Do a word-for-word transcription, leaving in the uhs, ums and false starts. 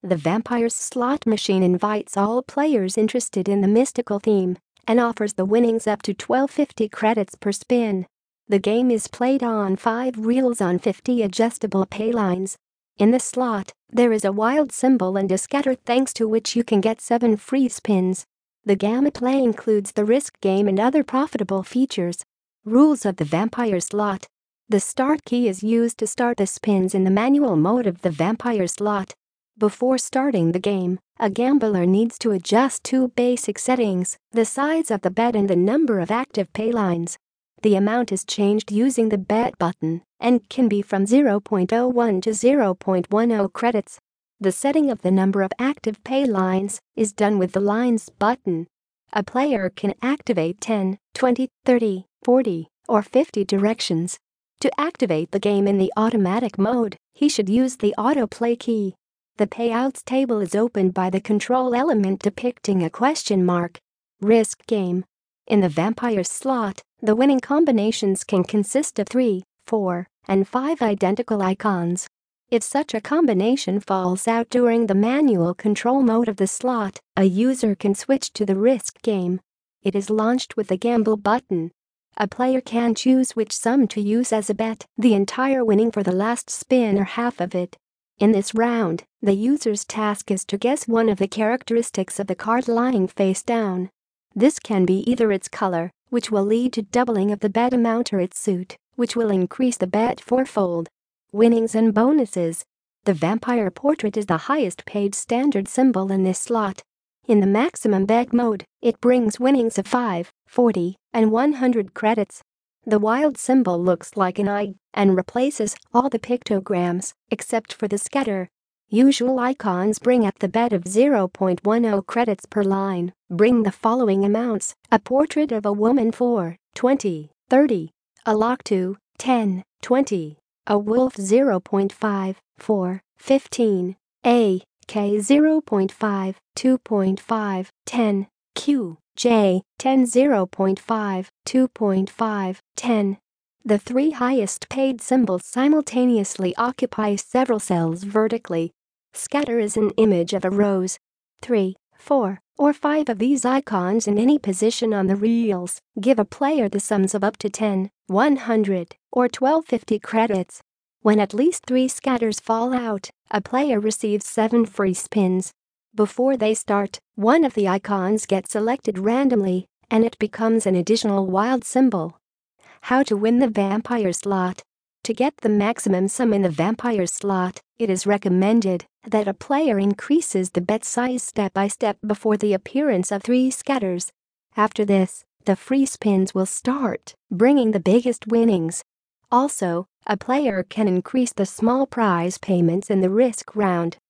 The Vampires slot machine invites all players interested in the mystical theme and offers the winnings up to twelve fifty credits per spin. The game is played on five reels on fifty adjustable pay lines. In the slot, there is a wild symbol and a scatter thanks to which you can get seven free spins. The gameplay includes the risk game and other profitable features. Rules of the Vampire slot. The start key is used to start the spins in the manual mode of the Vampire slot. Before starting the game, a gambler needs to adjust two basic settings: the size of the bet and the number of active pay lines. The amount is changed using the bet button and can be from zero point zero one to zero point one zero credits. The setting of the number of active pay lines is done with the lines button. A player can activate ten, twenty, thirty, forty, or fifty directions. To activate the game in the automatic mode, he should use the autoplay key. The payouts table is opened by the control element depicting a question mark. Risk game. In the Vampire slot, the winning combinations can consist of three, four, and five identical icons. If such a combination falls out during the manual control mode of the slot, a user can switch to the risk game. It is launched with the gamble button. A player can choose which sum to use as a bet, the entire winning for the last spin or half of it. In this round, the user's task is to guess one of the characteristics of the card lying face down. This can be either its color, which will lead to doubling of the bet amount, or its suit, which will increase the bet fourfold. Winnings and bonuses. The vampire portrait is the highest paid standard symbol in this slot. In the maximum bet mode, it brings winnings of five, forty, and one hundred credits. The wild symbol looks like an eye and replaces all the pictograms except for the scatter. Usual icons bring up the bet of zero point one zero credits per line. Bring the following amounts: a portrait of a woman four, twenty, thirty, a lock two, ten, twenty, a wolf zero point five, four, fifteen, a K zero point five, two point five, ten, Q, J, ten, zero point five, two point five, ten. The three highest paid symbols simultaneously occupy several cells vertically. Scatter is an image of a rose. Three, four, or five of these icons in any position on the reels give a player the sums of up to ten, one hundred, or twelve fifty credits. When at least three scatters fall out, a player receives seven free spins. Before they start, one of the icons gets selected randomly, and it becomes an additional wild symbol. How to win the Vampire slot. To get the maximum sum in the Vampire slot, it is recommended that a player increases the bet size step by step before the appearance of three scatters. After this, the free spins will start, bringing the biggest winnings. Also, a player can increase the small prize payments in the risk round